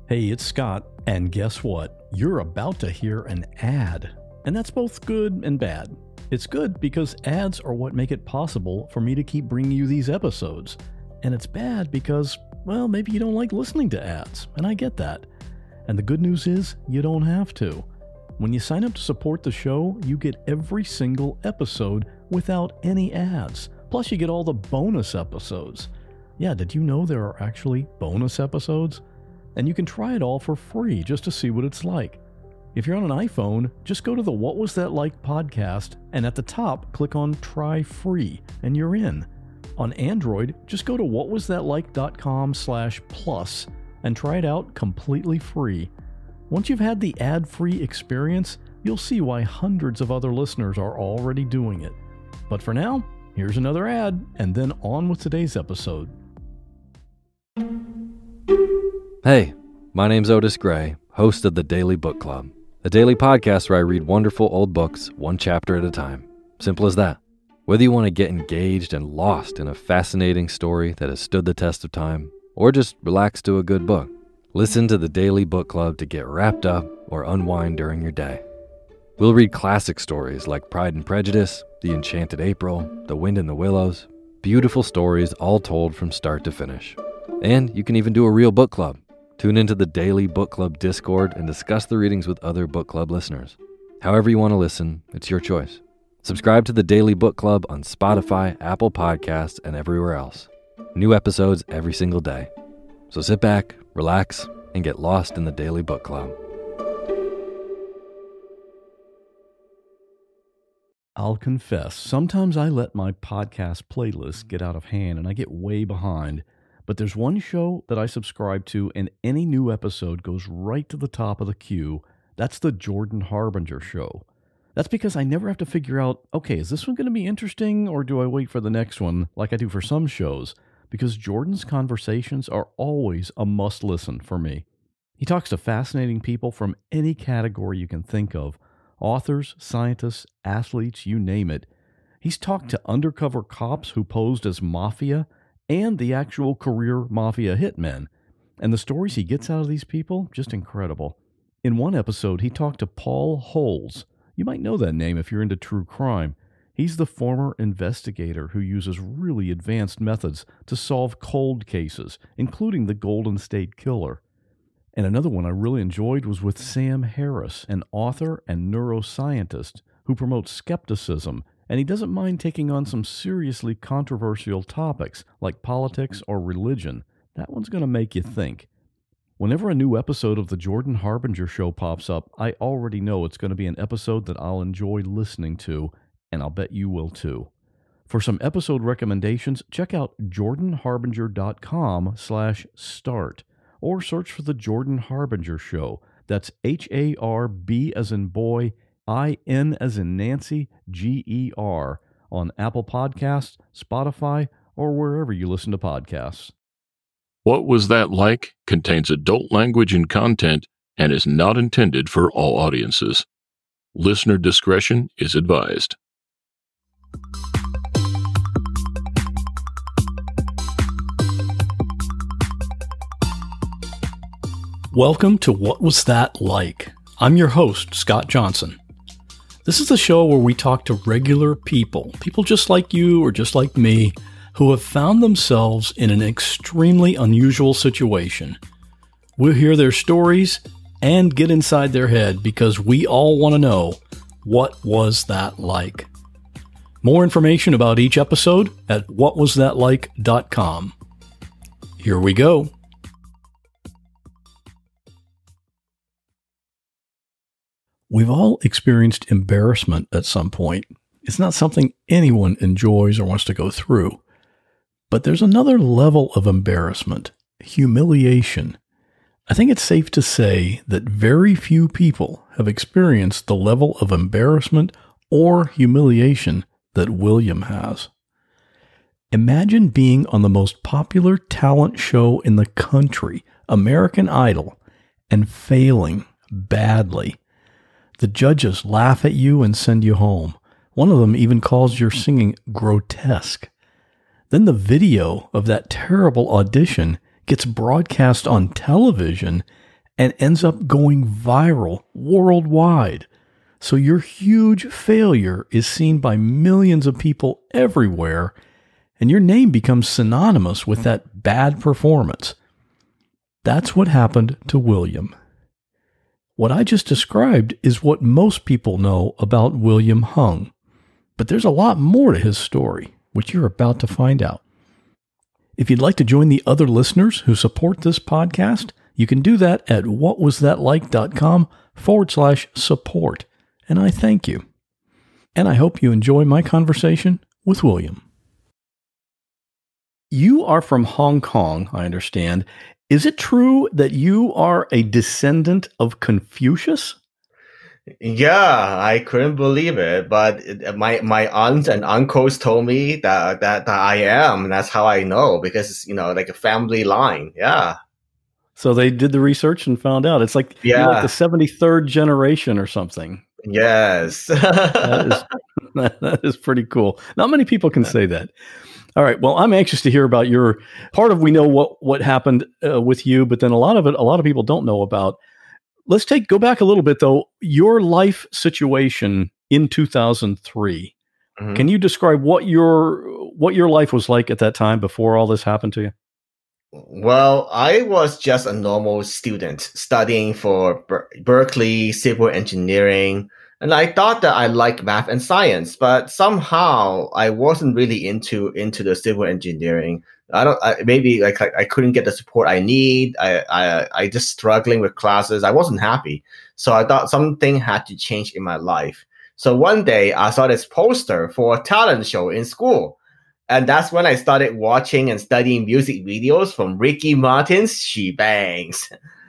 Hey, it's Scott, and guess what? You're about to hear an ad. And that's both good and bad. It's good because ads are what make it possible for me to keep bringing you these episodes. And it's bad because, well, maybe you don't like listening to ads, and I get that. And the good news is, you don't have to. When you sign up to support the show, you get every single episode without any ads. Plus, you get all the bonus episodes. Yeah, did you know there are actually bonus episodes? And you can try it all for free just to see what it's like. If you're on an iPhone, just go to the What Was That Like podcast, and at the top, click on Try Free, and you're in. On Android, just go to whatwasthatlike.com/plus and try it out completely free. Once you've had the ad-free experience, you'll see why hundreds of other listeners are already doing it. But for now, here's another ad, and then on with today's episode. Hey, my name's Otis Gray, host of the Daily Book Club, a daily podcast where I read wonderful old books one chapter at a time. Simple as that. Whether you want to get engaged and lost in a fascinating story that has stood the test of time, or just relax to a good book, listen to the Daily Book Club to get wrapped up or unwind during your day. We'll read classic stories like Pride and Prejudice, The Enchanted April, The Wind in the Willows, beautiful stories all told from start to finish. And you can even do a real book club. Tune into the Daily Book Club Discord and discuss the readings with other book club listeners. However you want to listen, it's your choice. Subscribe to the Daily Book Club on Spotify, Apple Podcasts, and everywhere else. New episodes every single day. So sit back, relax, and get lost in the Daily Book Club. I'll confess, sometimes I let my podcast playlist get out of hand and I get way behind. But there's one show that I subscribe to, and any new episode goes right to the top of the queue. That's the Jordan Harbinger Show. That's because I never have to figure out, okay, is this one going to be interesting, or do I wait for the next one like I do for some shows? Because Jordan's conversations are always a must-listen for me. He talks to fascinating people from any category you can think of. Authors, scientists, athletes, you name it. He's talked to undercover cops who posed as mafia, and the actual career mafia hitmen. And the stories he gets out of these people, just incredible. In one episode, he talked to Paul Holes. You might know that name if you're into true crime. He's the former investigator who uses really advanced methods to solve cold cases, including the Golden State Killer. And another one I really enjoyed was with Sam Harris, an author and neuroscientist who promotes skepticism, and he doesn't mind taking on some seriously controversial topics like politics or religion. That one's going to make you think. Whenever a new episode of the Jordan Harbinger Show pops up, I already know it's going to be an episode that I'll enjoy listening to, and I'll bet you will too. For some episode recommendations, check out jordanharbinger.com/start or search for the Jordan Harbinger Show. That's HARB as in boy, IN as in Nancy, GER on Apple Podcasts, Spotify, or wherever you listen to podcasts. What Was That Like? Contains adult language and content and is not intended for all audiences. Listener discretion is advised. Welcome to What Was That Like? I'm your host, Scott Johnson. This is the show where we talk to regular people just like you or just like me, who have found themselves in an extremely unusual situation. We'll hear their stories and get inside their head because we all want to know, what was that like? More information about each episode at whatwasthatlike.com. Here we go. We've all experienced embarrassment at some point. It's not something anyone enjoys or wants to go through. But there's another level of embarrassment, humiliation. I think it's safe to say that very few people have experienced the level of embarrassment or humiliation that William has. Imagine being on the most popular talent show in the country, American Idol, and failing badly. The judges laugh at you and send you home. One of them even calls your singing grotesque. Then the video of that terrible audition gets broadcast on television, and ends up going viral worldwide. So your huge failure is seen by millions of people everywhere, and your name becomes synonymous with that bad performance. That's what happened to William. What I just described is what most people know about William Hung. But there's a lot more to his story, which you're about to find out. If you'd like to join the other listeners who support this podcast, you can do that at whatwasthatlike.com/support. And I thank you. And I hope you enjoy my conversation with William. You are from Hong Kong, I understand. Is it true that you are a descendant of Confucius? Yeah, I couldn't believe it, but my aunts and uncles told me that I am. That's how I know, because like a family line. Yeah. So they did the research and found out. It's like you're like the 73rd generation or something. Yes. that is pretty cool. Not many people can say that. All right. Well, I'm anxious to hear about your part of. We know what happened with you, but then a lot of people don't know about. Let's go back a little bit though. Your life situation in 2003. Mm-hmm. Can you describe what your life was like at that time before all this happened to you? Well, I was just a normal student studying for Berkeley civil engineering. And I thought that I liked math and science, but somehow I wasn't really into the civil engineering. Maybe I couldn't get the support I need. I just struggling with classes. I wasn't happy. So I thought something had to change in my life. So one day I saw this poster for a talent show in school. And that's when I started watching and studying music videos from Ricky Martin's She Bangs.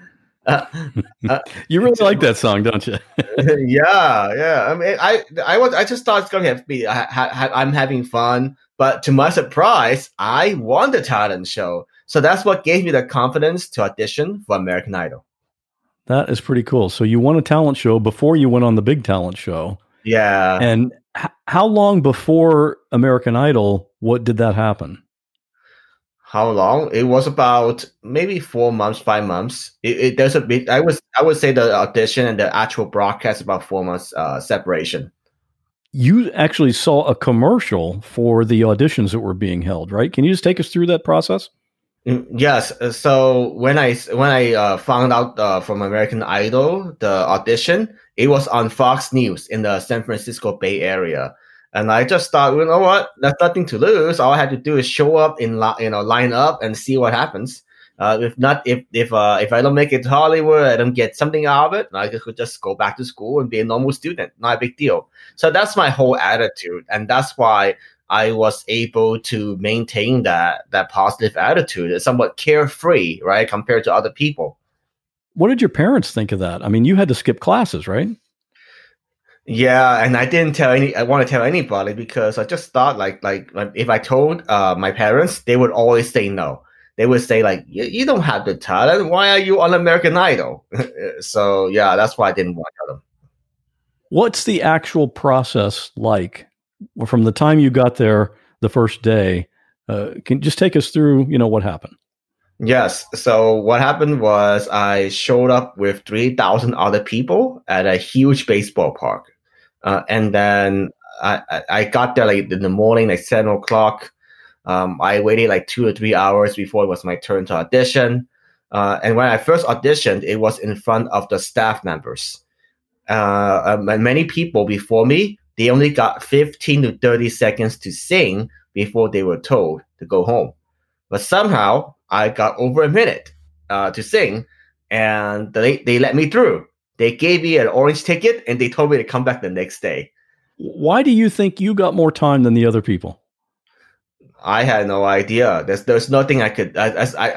You really like that song, don't you? Yeah. I mean, I just thought it's gonna be. I'm having fun, but to my surprise, I won the talent show. So that's what gave me the confidence to audition for American Idol. That is pretty cool. So you won a talent show before you went on the big talent show. Yeah. And how long before American Idol? What did that happen? How long? It was about maybe 4 months, 5 months. There's a bit. I would say the audition and the actual broadcast about 4 months separation. You actually saw a commercial for the auditions that were being held, right? Can you just take us through that process? Yes. So when I found out from American Idol the audition, it was on Fox News in the San Francisco Bay Area. And I just thought, you know what? There's nothing to lose. All I had to do is show up line up and see what happens. If I don't make it to Hollywood, I don't get something out of it, I could just go back to school and be a normal student. Not a big deal. So that's my whole attitude, and that's why I was able to maintain that positive attitude. It's somewhat carefree, right, compared to other people. What did your parents think of that? I mean, you had to skip classes, right? Yeah, and I didn't want to tell anybody, because I just thought like if I told my parents, they would always say no. They would say like, you don't have the talent. Why are you on American Idol? So yeah, that's why I didn't want to tell them. What's the actual process like from the time you got there the first day? Can you just take us through, what happened? Yes. So what happened was I showed up with 3,000 other people at a huge baseball park. And then I got there like in the morning, like 7 o'clock. I waited like 2 or 3 hours before it was my turn to audition. And when I first auditioned, it was in front of the staff members. And many people before me, they only got 15 to 30 seconds to sing before they were told to go home. But somehow I got over a minute to sing, and they let me through. They gave me an orange ticket, and they told me to come back the next day. Why do you think you got more time than the other people? I had no idea. There's nothing I could. As a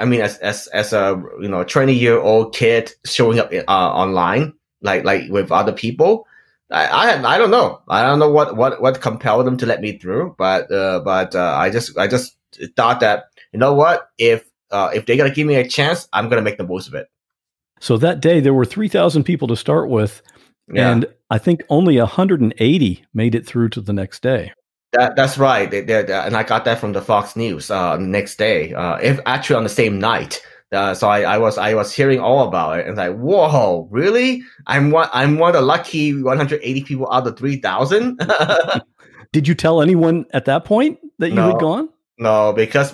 20-year-old kid showing up online like with other people. I don't know. I don't know what compelled them to let me through. But I just thought that, you know what, if they're gonna give me a chance, I'm gonna make the most of it. So that day there were 3,000 people to start with, and I think only 180 made it through to the next day. That's right. And I got that from the Fox News the next day. If actually on the same night, So I was hearing all about it and like, whoa, really? I'm one of the lucky 180 people out of 3,000. Did you tell anyone at that point that you had gone? No, because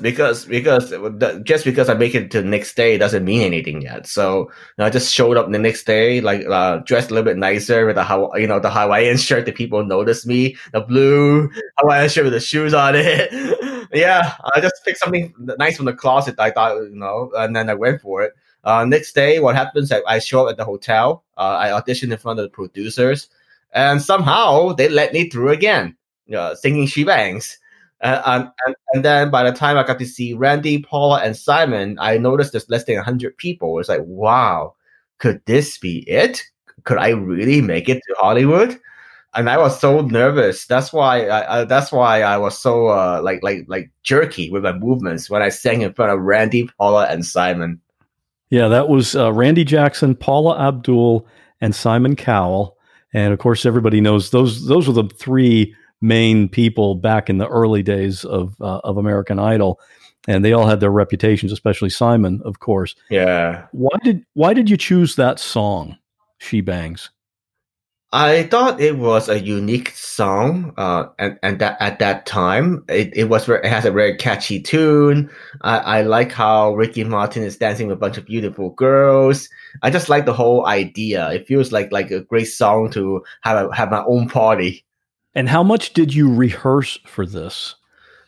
just because I make it to the next day doesn't mean anything yet. So I just showed up the next day, like dressed a little bit nicer with the Hawaiian shirt that people noticed me, the blue Hawaiian shirt with the shoes on it. Yeah, I just picked something nice from the closet. I thought, and then I went for it. Next day, what happens? I show up at the hotel. I auditioned in front of the producers, and somehow they let me through again, singing She Bangs. And then by the time I got to see Randy, Paula, and Simon, I noticed there's less than 100 people. It's like, wow, could this be it? Could I really make it to Hollywood? And I was so nervous. That's why I was so like jerky with my movements when I sang in front of Randy, Paula, and Simon. Yeah, that was Randy Jackson, Paula Abdul, and Simon Cowell. And of course, everybody knows those were the three main people back in the early days of American Idol, and they all had their reputations, especially Simon, of course. Yeah. Why did you choose that song, She Bangs? I thought it was a unique song, and that at that time it has a very catchy tune. I like how Ricky Martin is dancing with a bunch of beautiful girls. I just like the whole idea. It feels like a great song to have my own party. And how much did you rehearse for this?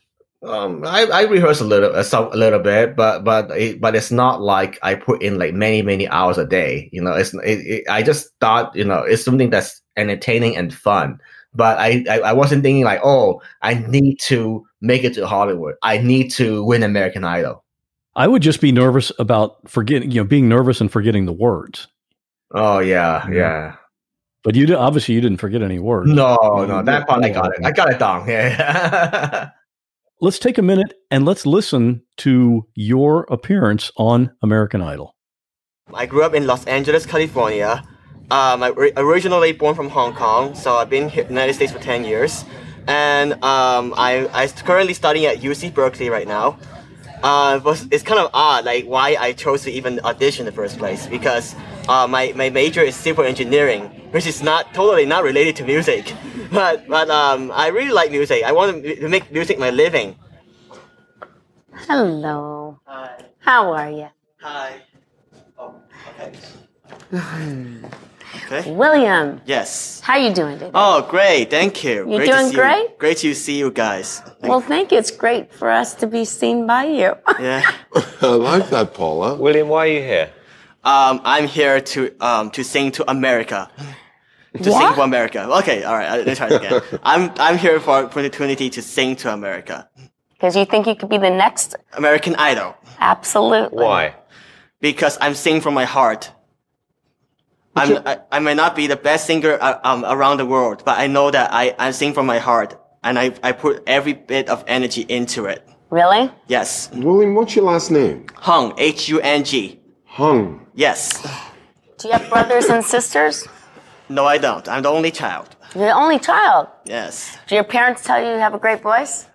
I rehearse a little bit, but it's not like I put in like many hours a day. I just thought it's something that's entertaining and fun. But I wasn't thinking like, oh, I need to make it to Hollywood. I need to win American Idol. I would just be nervous about being nervous and forgetting the words. Oh yeah. But you didn't forget any words. No, that part I got it. I got it down. Yeah. Let's take a minute and let's listen to your appearance on American Idol. I grew up in Los Angeles, California. I'm originally born from Hong Kong, so I've been here in the United States for 10 years. And I'm currently studying at UC Berkeley right now. It's kind of odd, like why I chose to even audition in the first place, because my major is civil engineering, which is totally not related to music. But I really like music. I want to make music my living. Hello. Hi. How are you? Hi. Oh, okay. Okay. William. Yes. How you doing today? Oh, great. Thank you. You doing great? Great to see you guys. Well, thank you. It's great for us to be seen by you. Yeah. I like that, Paula. William, why are you here? I'm here to sing to America. Sing for America. Okay, all right. Let's try it again. I'm here for opportunity to sing to America. Because you think you could be the next American Idol. Absolutely. Why? Because I'm singing from my heart. I may not be the best singer around the world, but I know that I sing from my heart, and I put every bit of energy into it. Really? Yes. William, what's your last name? Hung. H-U-N-G. Hung. Yes. Do you have brothers and sisters? No, I don't. I'm the only child. You're the only child. Yes. Do your parents tell you you have a great voice?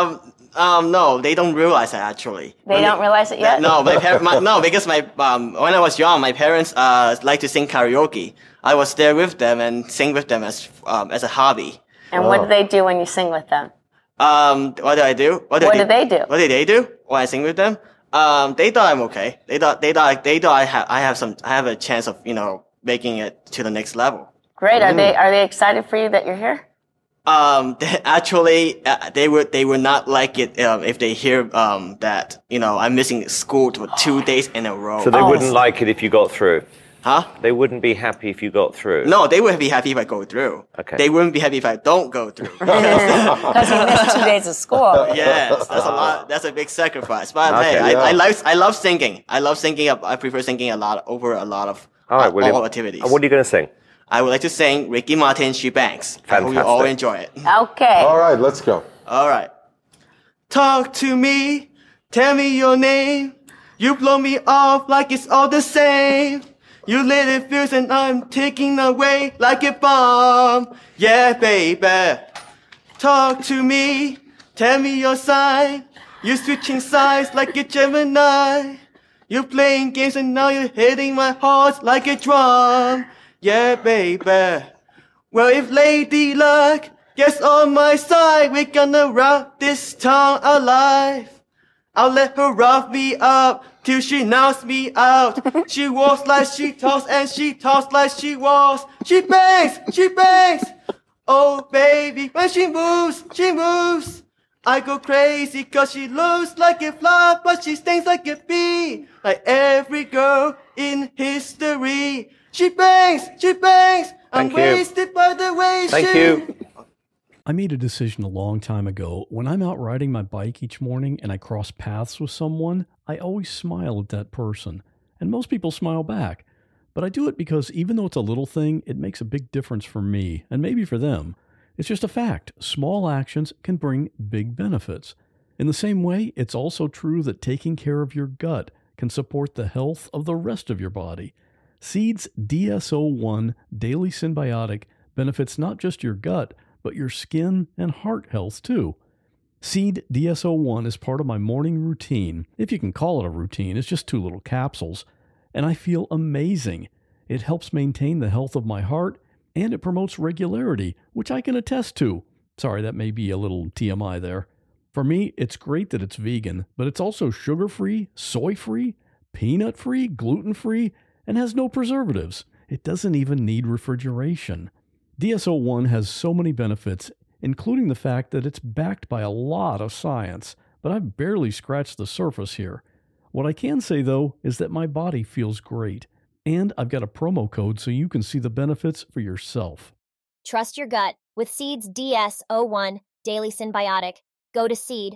No, they don't realize that actually. They don't realize it yet? No, because when I was young, my parents like to sing karaoke. I was there with them and sing with them as a hobby. And what do they do when you sing with them? What do I do? What do they do? What did they do when I sing with them? They thought I'm okay. They thought I have a chance of making it to the next level. Great. Are they excited for you that you're here? Actually, they would not like it if they hear that I'm missing school for 2 days in a row. So they wouldn't like it if you got through? Huh? They wouldn't be happy if you got through? No, they would be happy if I go through. Okay. They wouldn't be happy if I don't go through. Because you missed 2 days of school. Yes, that's a lot. That's a big sacrifice. But Okay, hey, yeah. I love singing. I love singing. I prefer singing a lot over a lot of All right, William. all activities. And what are you going to sing? I would like to sing Ricky Martin, She Bangs. I hope you all Fantastic. enjoy it. Okay. All right, let's go. All right. Talk to me, tell me your name. You blow me off like it's all the same. You lit it fierce and I'm taking away like a bomb. Yeah, baby. Talk to me, tell me your sign. You switching sides like a Gemini. You're playing games and now you're hitting my heart like a drum. Yeah, baby. Well, if Lady Luck gets on my side, we're gonna rock this town alive. I'll let her rough me up till she knocks me out. She walks like she talks and she talks like she walks. She bangs, she bangs. Oh, baby, when she moves, she moves. I go crazy cause she looks like a fly, but she stings like a bee. Like every girl in history. She bangs, she bangs. I'm Thank you. wasted by the way Thank she... you. I made a decision a long time ago. When I'm out riding my bike each morning and I cross paths with someone, I always smile at that person. And most people smile back. But I do it because even though it's a little thing, it makes a big difference for me, and maybe for them. It's just a fact. Small actions can bring big benefits. In the same way, it's also true that taking care of your gut can support the health of the rest of your body. Seed's DS-01 Daily Symbiotic benefits not just your gut, but your skin and heart health too. Seed DS-01 is part of my morning routine. If you can call it a routine, it's just 2 little capsules. And I feel amazing. It helps maintain the health of my heart, and it promotes regularity, which I can attest to. Sorry, that may be a little TMI there. For me, it's great that it's vegan, but it's also sugar-free, soy-free, peanut-free, gluten-free, and has no preservatives. It doesn't even need refrigeration. DS-01 has so many benefits, including the fact that it's backed by a lot of science, but I've barely scratched the surface here. What I can say, though, is that my body feels great, and I've got a promo code so you can see the benefits for yourself. Trust your gut with Seed's DS-01 Daily Symbiotic. Go to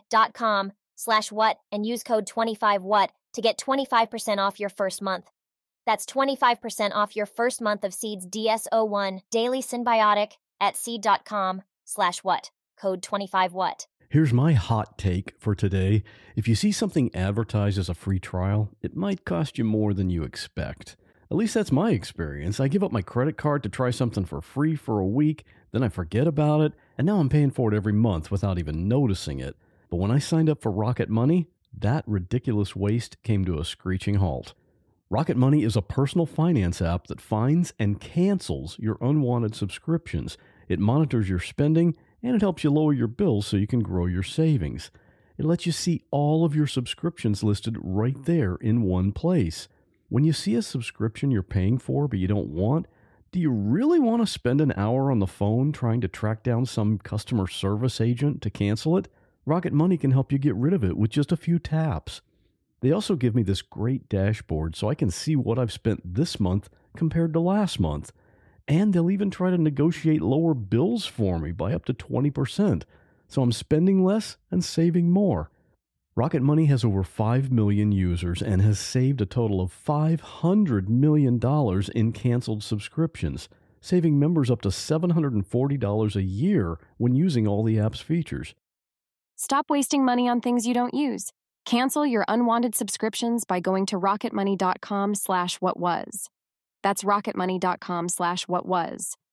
seed.com/what and use code 25what to get 25% off your first month. That's 25% off your first month of Seed's DS-01 Daily Symbiotic at seed.com/what. Code 25what. Here's my hot take for today. If you see something advertised as a free trial, it might cost you more than you expect. At least that's my experience. I give up my credit card to try something for free for a week, then I forget about it, and now I'm paying for it every month without even noticing it. But when I signed up for Rocket Money, that ridiculous waste came to a screeching halt. Rocket Money is a personal finance app that finds and cancels your unwanted subscriptions. It monitors your spending, and it helps you lower your bills so you can grow your savings. It lets you see all of your subscriptions listed right there in one place. When you see a subscription you're paying for but you don't want, do you really want to spend an hour on the phone trying to track down some customer service agent to cancel it? Rocket Money can help you get rid of it with just a few taps. They also give me this great dashboard so I can see what I've spent this month compared to last month. And they'll even try to negotiate lower bills for me by up to 20%. So I'm spending less and saving more. Rocket Money has over 5 million users and has saved a total of $500 million in canceled subscriptions, saving members up to $740 a year when using all the app's features. Stop wasting money on things you don't use. Cancel your unwanted subscriptions by going to rocketmoney.com/whatwas. That's rocketmoney.com/whatwas.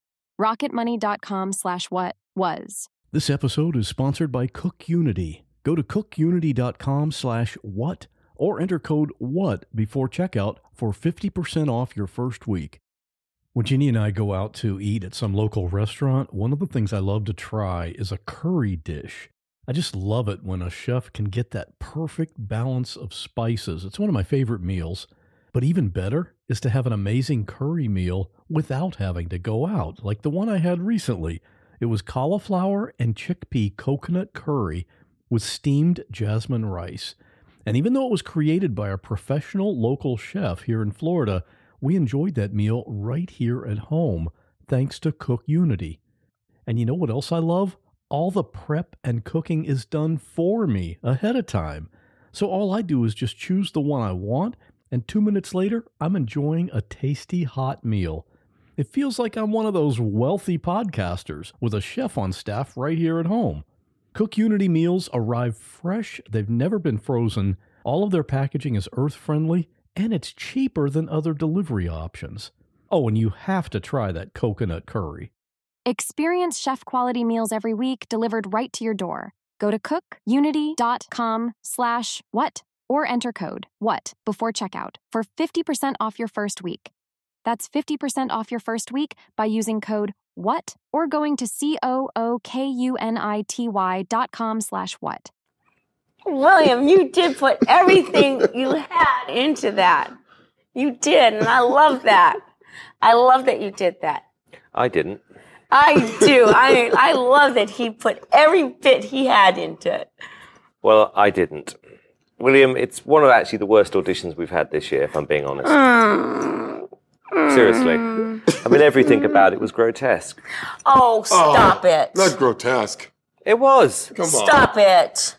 rocketmoney.com/whatwas. This episode is sponsored by CookUnity. Go to cookunity.com/what or enter code WHAT before checkout for 50% off your first week. When Jeannie and I go out to eat at some local restaurant, one of the things I love to try is a curry dish. I just love it when a chef can get that perfect balance of spices. It's one of my favorite meals. But even better is to have an amazing curry meal without having to go out, like the one I had recently. It was cauliflower and chickpea coconut curry with steamed jasmine rice. And even though it was created by a professional local chef here in Florida, we enjoyed that meal right here at home, thanks to CookUnity. And you know what else I love? All the prep and cooking is done for me ahead of time. So all I do is just choose the one I want, and 2 minutes later, I'm enjoying a tasty hot meal. It feels like I'm one of those wealthy podcasters with a chef on staff right here at home. CookUnity meals arrive fresh, they've never been frozen, all of their packaging is earth-friendly, and it's cheaper than other delivery options. Oh, and you have to try that coconut curry. Experience chef-quality meals every week delivered right to your door. Go to cookunity.com/what or enter code WHAT before checkout for 50% off your first week. That's 50% off your first week by using code WHAT or going to COOKUNITY.com/what. William, you did put everything you had into that. You did, and I love that. I love that you did that. I didn't. I do. I love that he put every bit he had into it. Well, I didn't. William, it's one of actually the worst auditions we've had this year, if I'm being honest. Seriously. I mean, everything about it was grotesque. Oh, stop it. Not grotesque. It was. Come on. Stop it.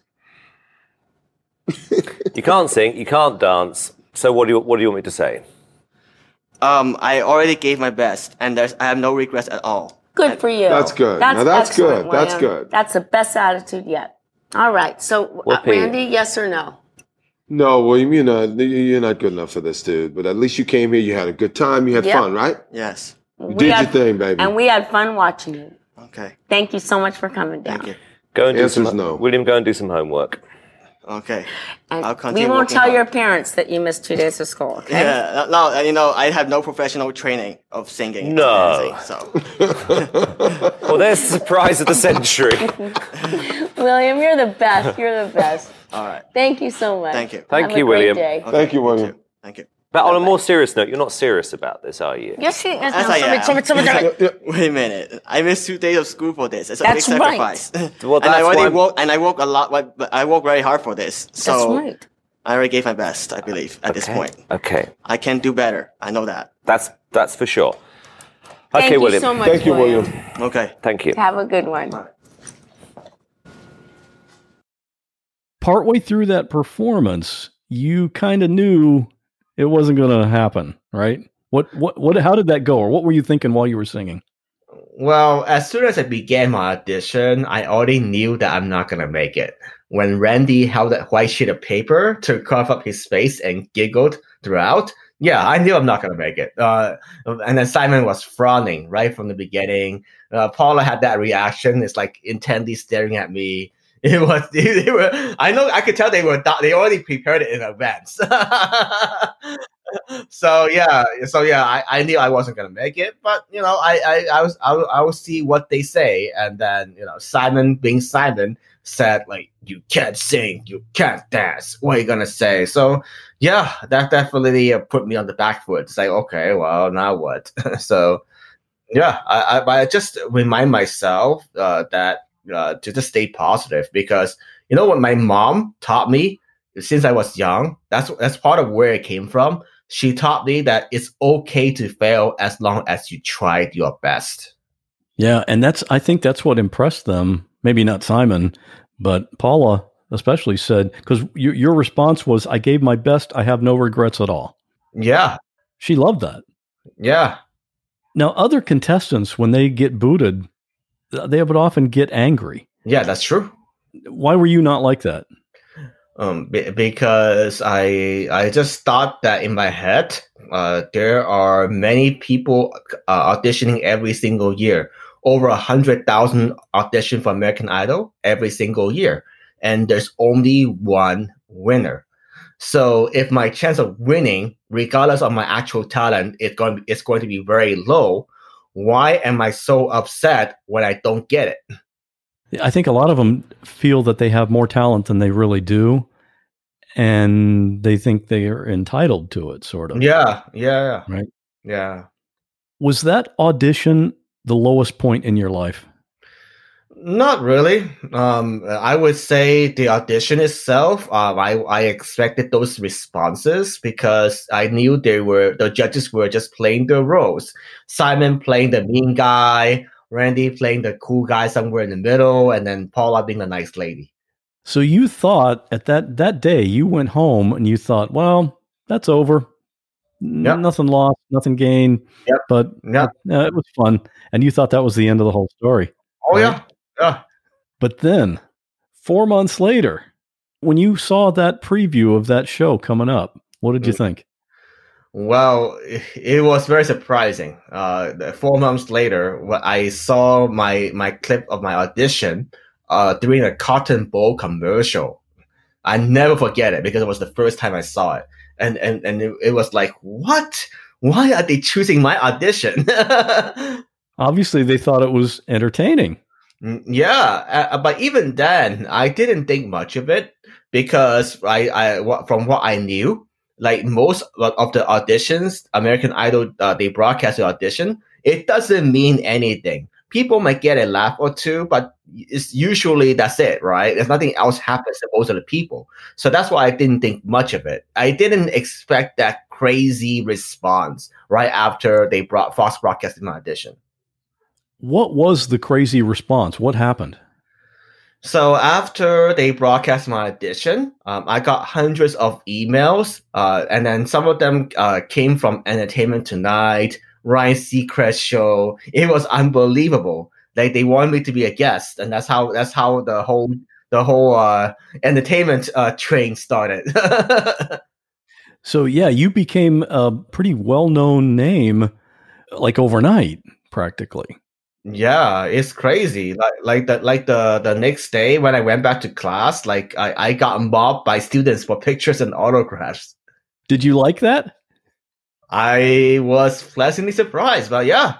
You can't sing, you can't dance. So what do you want me to say? I already gave my best, and I have no regrets at all. Good for you. That's good. Now that's excellent, good. That's William. good. That's the best attitude yet. All right. So, Randy, yes or no? No, William, you're not good enough for this, dude. But at least you came here. You had a good time. You had fun, right? Yes. You did your thing, baby. And we had fun watching you. Okay. Thank you so much for coming down. Thank you. Go and do Answer's some. no. William, go and do some homework. Okay. And I'll continue we won't working tell hard. your parents that you missed 2 days of school, okay? Yeah, no, I have no professional training of singing. No. or dancing, so. Well, there's the surprise of the century. William, you're the best. You're the best. All right. Thank you so much. Thank you. Thank Have you, a great William. day. Okay, Thank you, William. too. Thank you. But on a more serious note, you're not serious about this, are you? Yes, he is. As I am. Wait a minute. I missed 2 days of school for this. It's a That's big right. sacrifice. Well, and I that's already why- work, and I work a lot. But I work very hard for this. So That's right. I already gave my best, I believe, at this point. Okay. I can do better. I know that. That's for sure. Thank Okay, you William. so much, Thank you, William. Okay. Thank you. Have a good one. Partway through that performance, you kind of knew it wasn't going to happen, right? What? How did that go, or what were you thinking while you were singing? Well, as soon as I began my audition, I already knew that I'm not going to make it. When Randy held that white sheet of paper to cover up his face and giggled throughout, yeah, I knew I'm not going to make it. And then Simon was frowning right from the beginning. Paula had that reaction. It's like intently staring at me. They were, I know, I could tell they already prepared it in advance. So I knew I wasn't gonna make it, but I will see what they say, and then Simon being Simon said like, you can't sing, you can't dance, what are you gonna say? So yeah, that definitely put me on the back foot. It's like, okay, well, now what? So yeah, I just remind myself that to just stay positive, because what my mom taught me since I was young, that's part of where it came from. She taught me that it's okay to fail as long as you tried your best. Yeah, and I think that's what impressed them. Maybe not Simon, but Paula especially said, because your response was, I gave my best, I have no regrets at all. Yeah. She loved that. Yeah. Now, other contestants, when they get booted, they would often get angry. Yeah, that's true. Why were you not like that? Because I just thought that in my head, there are many people auditioning every single year. Over 100,000 audition for American Idol every single year, and there's only one winner. So if my chance of winning, regardless of my actual talent, it's going to be very low, why am I so upset when I don't get it? I think a lot of them feel that they have more talent than they really do, and they think they are entitled to it, sort of. Yeah. Right? Yeah. Was that audition the lowest point in your life? Not really. I would say the audition itself, I expected those responses because I knew the judges were just playing their roles. Simon playing the mean guy, Randy playing the cool guy somewhere in the middle, and then Paula being the nice lady. So you thought at that day, you went home and you thought, well, that's over. Yep. Nothing lost, nothing gained. Yep. But Yep. it was fun. And you thought that was the end of the whole story. Oh, right? Yeah. But then 4 months later, when you saw that preview of that show coming up, what did you think? Well, it was very surprising. 4 months later, when I saw my clip of my audition during a Cotton Bowl commercial, I never forget it because it was the first time I saw it. And it was like, what? Why are they choosing my audition? Obviously, they thought it was entertaining. Yeah, but even then, I didn't think much of it because from what I knew, like most of the auditions, American Idol, they broadcast the audition. It doesn't mean anything. People might get a laugh or two, but it's usually that's it, right? There's nothing else happens to most of the people. So that's why I didn't think much of it. I didn't expect that crazy response right after Fox broadcasted my audition. What was the crazy response? What happened? So after they broadcast my audition, I got hundreds of emails, and then some of them came from Entertainment Tonight, Ryan Seacrest show. It was unbelievable. Like they wanted me to be a guest, and that's how the whole entertainment train started. So yeah, you became a pretty well-known name, like overnight, practically. Yeah, it's crazy. Like the next day when I went back to class, like I got mobbed by students for pictures and autographs. Did you like that? I was pleasantly surprised, but yeah,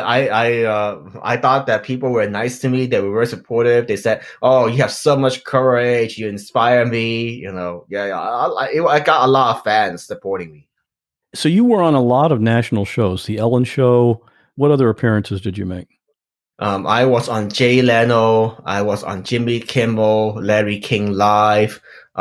I thought that people were nice to me. They were very supportive. They said, "Oh, you have so much courage. You inspire me." You know, yeah. I got a lot of fans supporting me. So you were on a lot of national shows, The Ellen Show. What other appearances did you make? I was on Jay Leno. I was on Jimmy Kimmel, Larry King Live.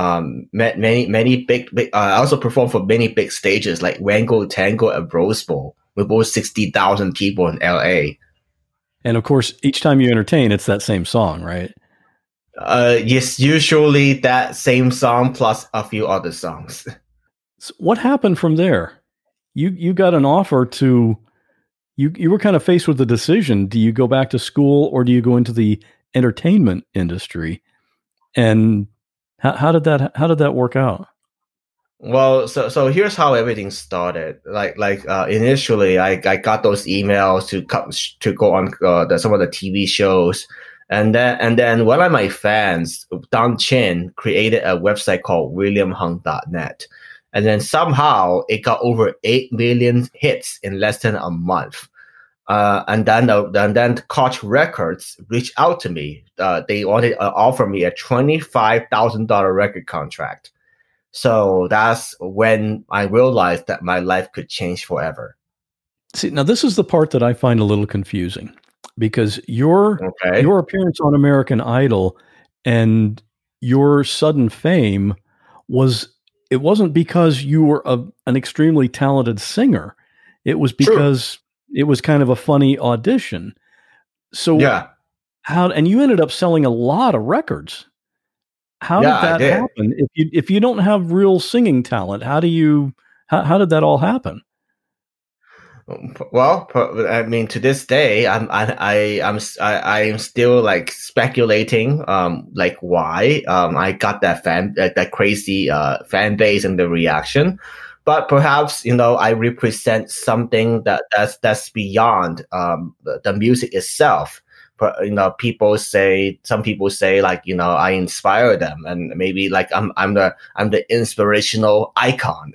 Many big. I also performed for many big stages like Wango Tango at Rose Bowl with over 60,000 people in LA. And of course, each time you entertain, it's that same song, right? Yes, usually that same song plus a few other songs. So what happened from there? You got an offer to. You were kind of faced with the decision: do you go back to school or do you go into the entertainment industry? And how did that work out? Well, so here's how everything started. Initially, I got those emails to go on some of the TV shows, and then one of my fans, Don Chin, created a website called WilliamHung.net. And then somehow it got over 8 million hits in less than a month. And then Koch Records reached out to me. They wanted to offer me a $25,000 record contract. So that's when I realized that my life could change forever. See, now this is the part that I find a little confusing because your appearance on American Idol and your sudden fame it wasn't because you were an extremely talented singer. It was because it was kind of a funny audition. So yeah, and you ended up selling a lot of records. How did that happen? If you don't have real singing talent, how did that all happen? Well, I mean, to this day, I'm still like speculating, like why I got that crazy fan base and the reaction, but perhaps I represent something that's beyond the music itself. But some people say like I inspire them, and maybe like I'm the inspirational icon.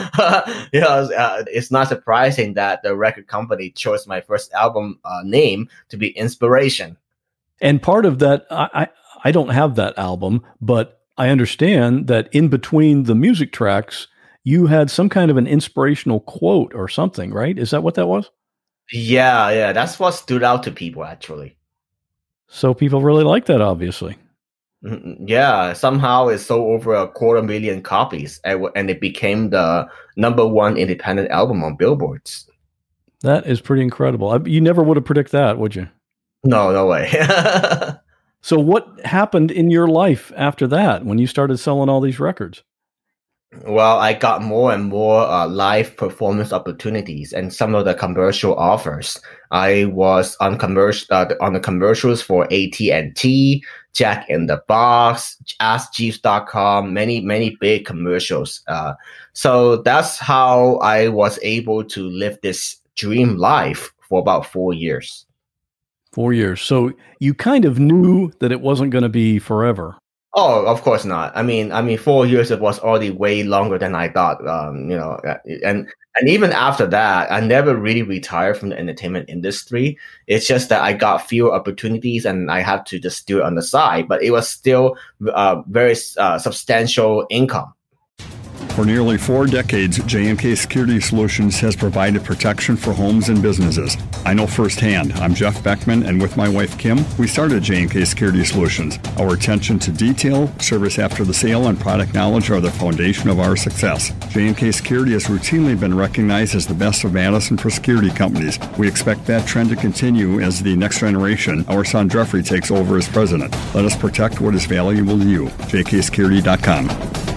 It's not surprising that the record company chose my first album name to be Inspiration. And part of that, I don't have that album, but I understand that in between the music tracks, you had some kind of an inspirational quote or something, right? Is that what that was? Yeah, that's what stood out to people actually. So people really like that, obviously. Yeah, somehow it sold over 250,000 copies, and it became the #1 independent album on Billboards. That is pretty incredible. You never would have predicted that, would you? No way. So what happened in your life after that when you started selling all these records? Well, I got more and more live performance opportunities and some of the commercial offers. I was on the commercials for AT&T, Jack in the Box, AskJeeves.com, many big commercials. So that's how I was able to live this dream life for about 4 years. 4 years. So you kind of knew that it wasn't going to be forever. Oh, of course not. I mean, 4 years it was already way longer than I thought. And even after that, I never really retired from the entertainment industry. It's just that I got fewer opportunities, and I had to just do it on the side. But it was still very substantial income. For nearly 4 decades, J&K Security Solutions has provided protection for homes and businesses. I know firsthand. I'm Jeff Beckman, and with my wife Kim, we started J&K Security Solutions. Our attention to detail, service after the sale, and product knowledge are the foundation of our success. J&K Security has routinely been recognized as the best of Madison for security companies. We expect that trend to continue as the next generation, our son Jeffrey, takes over as president. Let us protect what is valuable to you. jksecurity.com.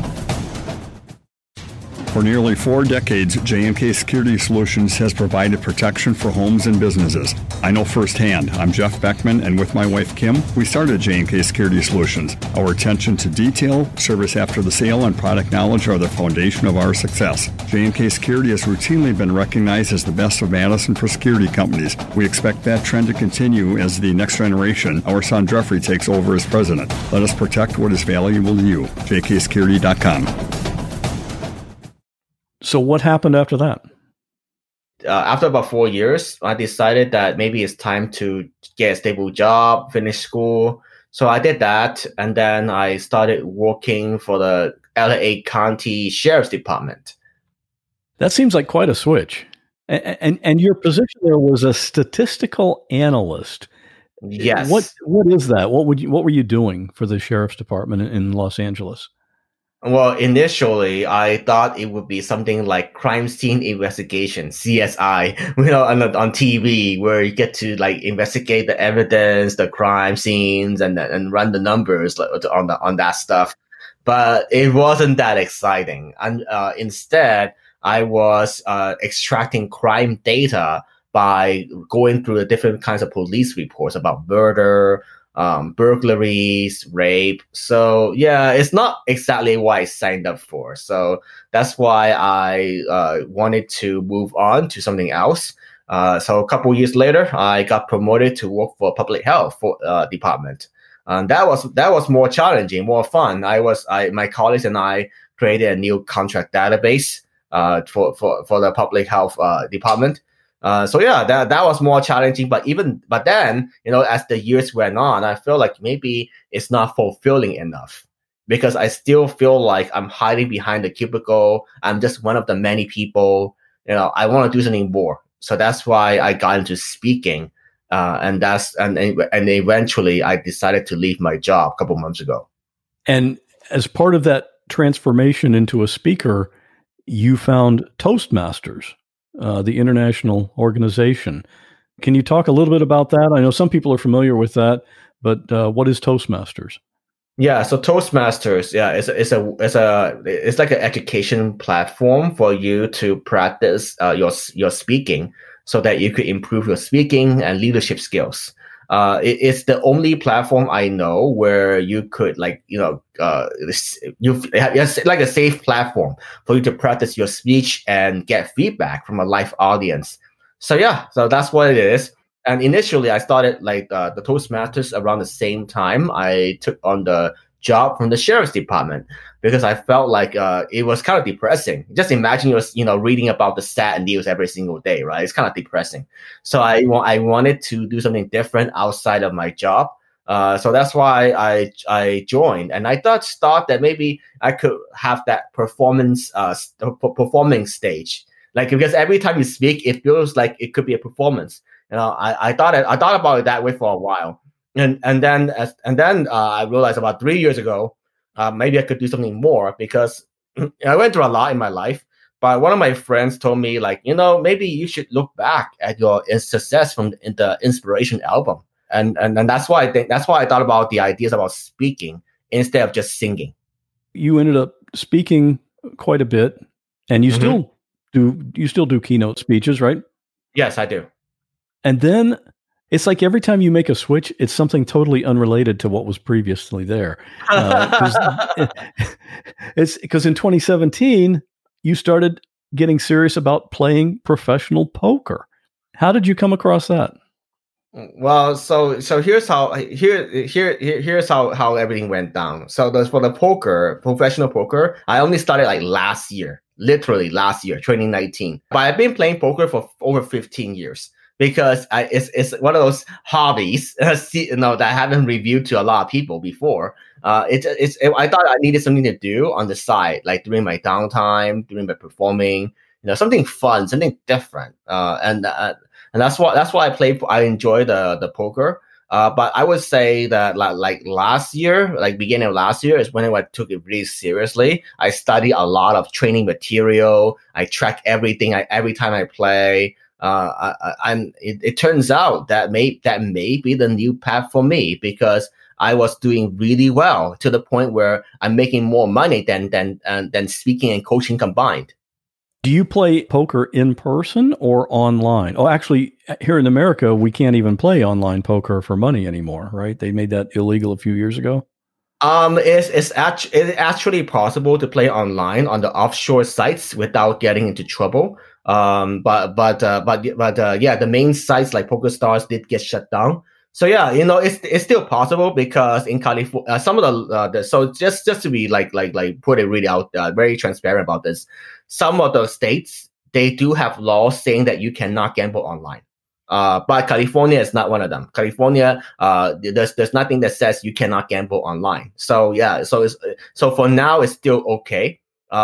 For nearly 4 decades, J&K Security Solutions has provided protection for homes and businesses. I know firsthand. I'm Jeff Beckman, and with my wife Kim, we started J&K Security Solutions. Our attention to detail, service after the sale, and product knowledge are the foundation of our success. J&K Security has routinely been recognized as the best of Madison for security companies. We expect that trend to continue as the next generation, our son Jeffrey, takes over as president. Let us protect what is valuable to you. jksecurity.com. So what happened after that? After about 4 years, I decided that maybe it's time to get a stable job, finish school. So I did that, and then I started working for the LA County Sheriff's Department. That seems like quite a switch. And your position there was a statistical analyst. Yes. What is that? What were you doing for the Sheriff's Department in Los Angeles? Well, initially, I thought it would be something like crime scene investigation, CSI, on TV, where you get to like investigate the evidence, the crime scenes, and run the numbers on that stuff. But it wasn't that exciting. And instead, I was extracting crime data by going through the different kinds of police reports about murder, burglaries, rape. So yeah, it's not exactly what I signed up for. So that's why I wanted to move on to something else. So a couple years later, I got promoted to work for public health department. That was more challenging, more fun. My colleagues and I created a new contract database for the public health department. So yeah, that was more challenging, but then, as the years went on, I feel like maybe it's not fulfilling enough, because I still feel like I'm hiding behind the cubicle. I'm just one of the many people. I want to do something more. So that's why I got into speaking, and eventually I decided to leave my job a couple months ago. And as part of that transformation into a speaker, you found Toastmasters, the international organization. Can you talk a little bit about that? I know some people are familiar with that, but what is Toastmasters? Yeah, so Toastmasters, it's like an education platform for you to practice your speaking, so that you could improve your speaking and leadership skills. It's the only platform I know where you could it's like a safe platform for you to practice your speech and get feedback from a live audience. So yeah, so that's what it is. And initially I started the Toastmasters around the same time I took on the job from the Sheriff's Department, because I felt like it was kind of depressing. Just imagine you're reading about the sad news every single day, right? It's kind of depressing. So I wanted to do something different outside of my job. So that's why I joined, and I thought that maybe I could have that performing stage, because every time you speak, it feels like it could be a performance. I thought about it that way for a while. And then I realized about 3 years ago, maybe I could do something more, because I went through a lot in my life. But one of my friends told me, maybe you should look back at your success from the Inspiration album, and that's why I thought about the ideas about speaking instead of just singing. You ended up speaking quite a bit, and you still do keynote speeches, right? Yes, I do. And then it's like every time you make a switch, it's something totally unrelated to what was previously there. It's because in 2017, you started getting serious about playing professional poker. How did you come across that? Well, so here's how everything went down. So for the professional poker, I only started like last year, literally last year, 2019. But I've been playing poker for over 15 years because it's one of those hobbies, that I haven't reviewed to a lot of people before. I thought I needed something to do on the side, like during my downtime, during my performing, something fun, something different, and that's why I play. I enjoy the poker. But I would say that like last year, like beginning of last year, is when I took it really seriously. I studied a lot of training material. I track everything. Every time I play. And it turns out that may be the new path for me, because I was doing really well to the point where I'm making more money than speaking and coaching combined. Do you play poker in person or online? Oh, actually, here in America, we can't even play online poker for money anymore, right? They made that illegal a few years ago. It's actually possible to play online on the offshore sites without getting into trouble. But the main sites like PokerStars did get shut down. So yeah, it's still possible, because in California, some of the so just to be like put it really out very transparent about this, some of the states, they do have laws saying that you cannot gamble online. But California is not one of them. California, there's nothing that says you cannot gamble online. So yeah, so for now it's still okay.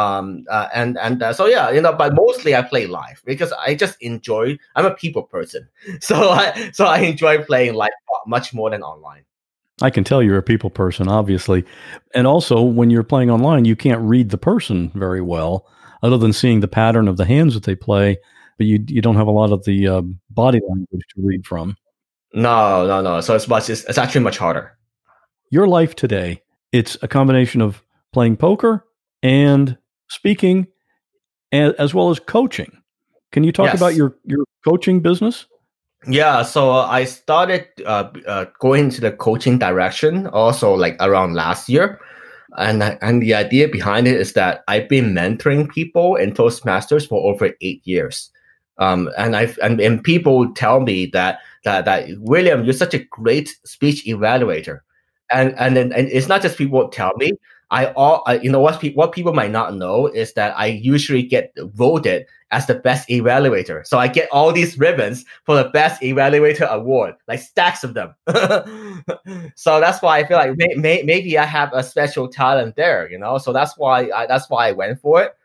So yeah, but mostly I play live because I just enjoy. I'm a people person, so I enjoy playing live much more than online. I can tell you're a people person, obviously, and also when you're playing online, you can't read the person very well, other than seeing the pattern of the hands that they play. But you don't have a lot of the body language to read from. No. So it's actually much harder. Your life today, it's a combination of playing poker and speaking, as well as coaching. Can you talk about your coaching business? Yeah, so I started going into the coaching direction also like around last year. And the idea behind it is that I've been mentoring people in Toastmasters for over 8 years. And people tell me that William, you're such a great speech evaluator. And it's not just people tell me. What people might not know is that I usually get voted as the best evaluator. So I get all these ribbons for the best evaluator award, like stacks of them. So that's why I feel like maybe I have a special talent there, So that's why I went for it.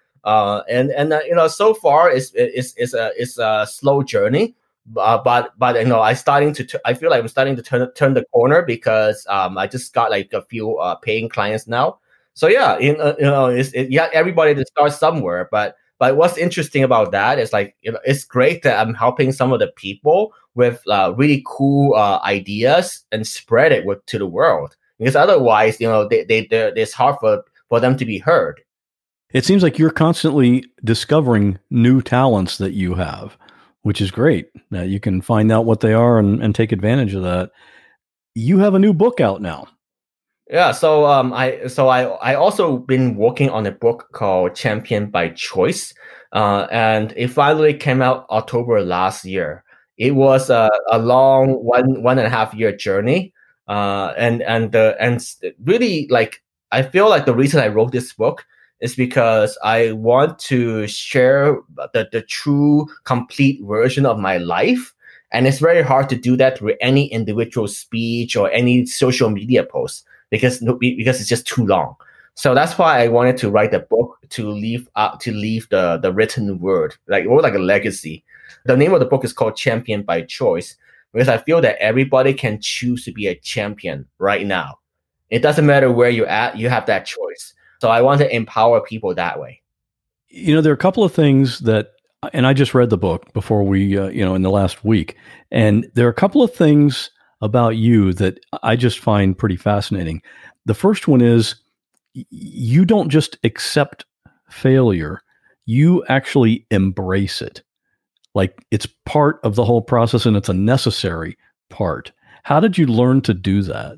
So far it's a slow journey. But I feel like I'm starting to turn the corner, because I just got like a few paying clients now. So yeah, everybody to start somewhere. But what's interesting about that is it's great that I'm helping some of the people with really cool ideas and spread it to the world, because otherwise it's hard for them to be heard. It seems like you're constantly discovering new talents that you have, which is great. Now you can find out what they are and take advantage of that. You have a new book out now. Yeah, so I also been working on a book called Champion by Choice, and it finally came out October last year. It was a long 1.5 year journey, and really I feel like the reason I wrote this book is because I want to share the true, complete version of my life. And it's very hard to do that through any individual speech or any social media post, because it's just too long. So that's why I wanted to write the book to leave the written word, more like a legacy. The name of the book is called Champion by Choice, because I feel that everybody can choose to be a champion right now. It doesn't matter where you're at, you have that choice. So I want to empower people that way. There are a couple of things that, and I just read the book before we, in the last week, and there are a couple of things about you that I just find pretty fascinating. The first one is you don't just accept failure, you actually embrace it. Like it's part of the whole process and it's a necessary part. How did you learn to do that?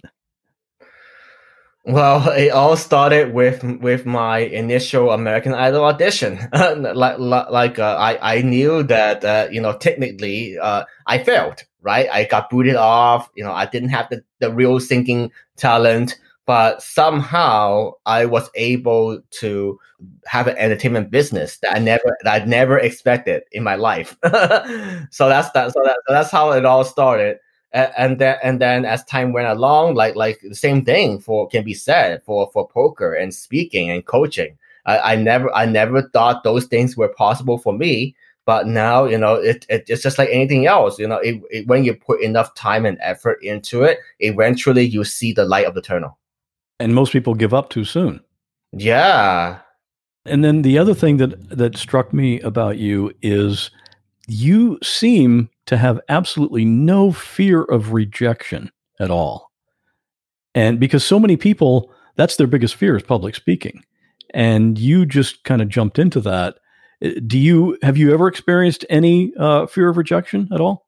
Well, it all started with my initial American Idol audition. I knew that technically I failed, right? I got booted off. I didn't have the real singing talent, but somehow I was able to have an entertainment business that I never expected in my life. So that's how it all started. And then as time went along, like the same thing can be said for poker and speaking and coaching. I never thought those things were possible for me, but now it's just like anything else. When you put enough time and effort into it, eventually you see the light of the tunnel. And most people give up too soon. Yeah. And then the other thing that struck me about you is you seem to have absolutely no fear of rejection at all. And because so many people, that's their biggest fear is public speaking. And you just kind of jumped into that. Have you ever experienced any fear of rejection at all?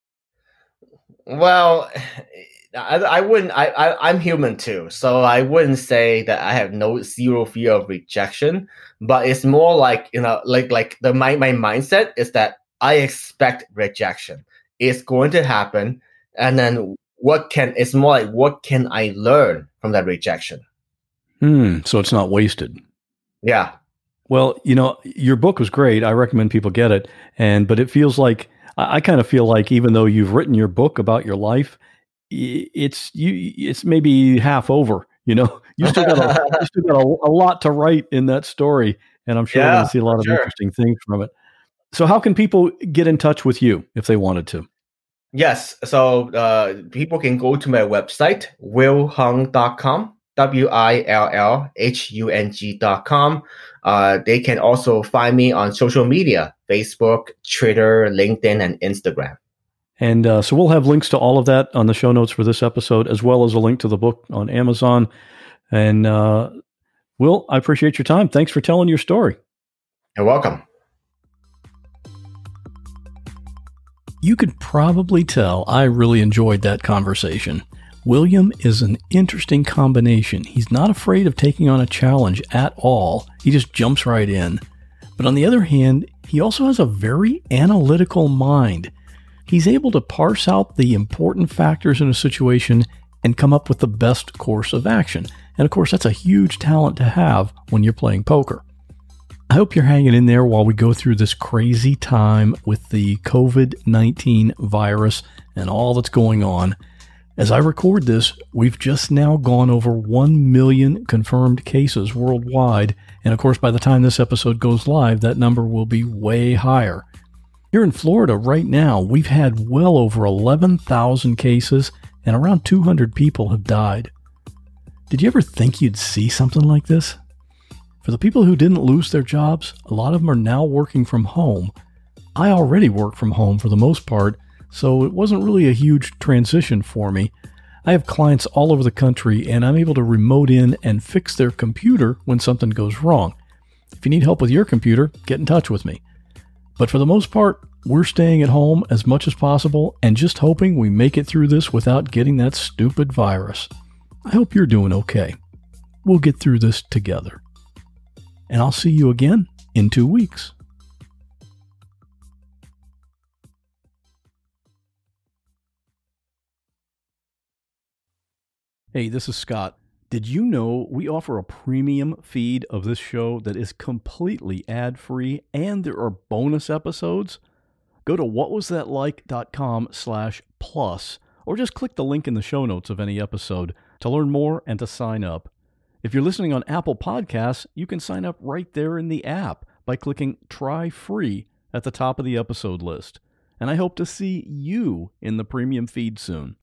Well, I wouldn't. I'm human too, so I wouldn't say that I have zero fear of rejection. But it's more like my mindset is that I expect rejection. It's going to happen, and then it's more like what can I learn from that rejection? So it's not wasted. Yeah. Well, your book was great. I recommend people get it. But it feels like I kind of feel like even though you've written your book about your life, it's maybe half over. You still got a lot to write in that story, and I'm sure we're going to see a lot of interesting things from it. So, how can people get in touch with you if they wanted to? Yes, so people can go to my website, willhung.com. WILLHUNG.com. They can also find me on social media, Facebook, Twitter, LinkedIn, and Instagram. And so we'll have links to all of that on the show notes for this episode, as well as a link to the book on Amazon. And Will, I appreciate your time. Thanks for telling your story. You're welcome. You could probably tell I really enjoyed that conversation. William is an interesting combination. He's not afraid of taking on a challenge at all. He just jumps right in. But on the other hand, he also has a very analytical mind. He's able to parse out the important factors in a situation and come up with the best course of action. And of course, that's a huge talent to have when you're playing poker. I hope you're hanging in there while we go through this crazy time with the COVID-19 virus and all that's going on. As I record this, we've just now gone over 1 million confirmed cases worldwide, and of course, by the time this episode goes live, that number will be way higher. Here in Florida right now, we've had well over 11,000 cases, and around 200 people have died. Did you ever think you'd see something like this? For the people who didn't lose their jobs, a lot of them are now working from home. I already work from home for the most part, so it wasn't really a huge transition for me. I have clients all over the country, and I'm able to remote in and fix their computer when something goes wrong. If you need help with your computer, get in touch with me. But for the most part, we're staying at home as much as possible and just hoping we make it through this without getting that stupid virus. I hope you're doing okay. We'll get through this together. And I'll see you again in 2 weeks. Hey, this is Scott. Did you know we offer a premium feed of this show that is completely ad-free and there are bonus episodes? Go to whatwasthatlike.com/plus or just click the link in the show notes of any episode to learn more and to sign up. If you're listening on Apple Podcasts, you can sign up right there in the app by clicking Try Free at the top of the episode list. And I hope to see you in the premium feed soon.